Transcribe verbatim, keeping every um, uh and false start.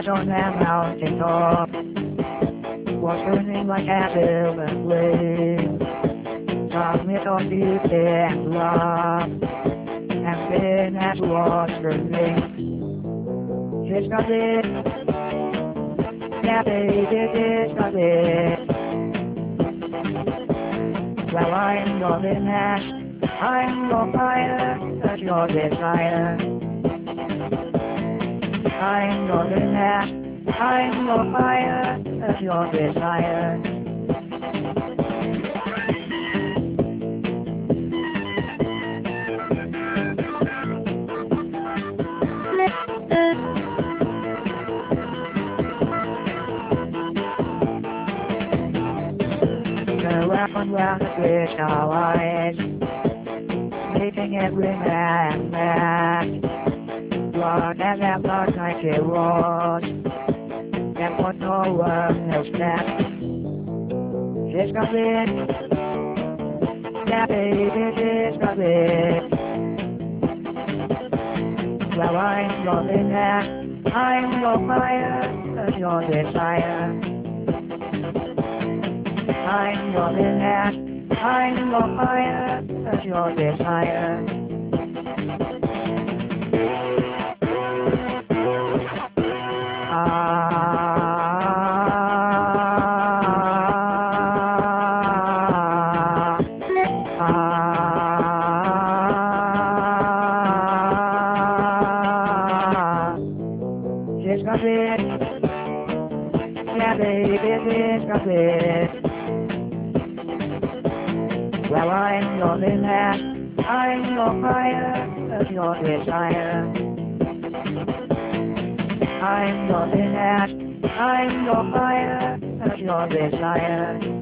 sat on that mountain top, was burning like a silver flame. Taught me on beauty and love, and then as was for me. It's not it, yeah baby, it's not it. Well, I'm going ash, I'm on fire, that's your desire. I'm going ash, I'm on fire, that's your desire. Around round the crystal light, making every man mad. Blood and that blood like it was, and what no one else that. It's got it, yeah baby, it's got it. Well, I'm loving that, I'm on fire, that's your desire. I'm loving that, I'm on fire, that's your desire. Ah, ah, ah, it's got it, yeah baby, it's got it. Well, I'm loving that, I'm on fire, that's your desire. I'm loving that, I'm on fire, that's your desire.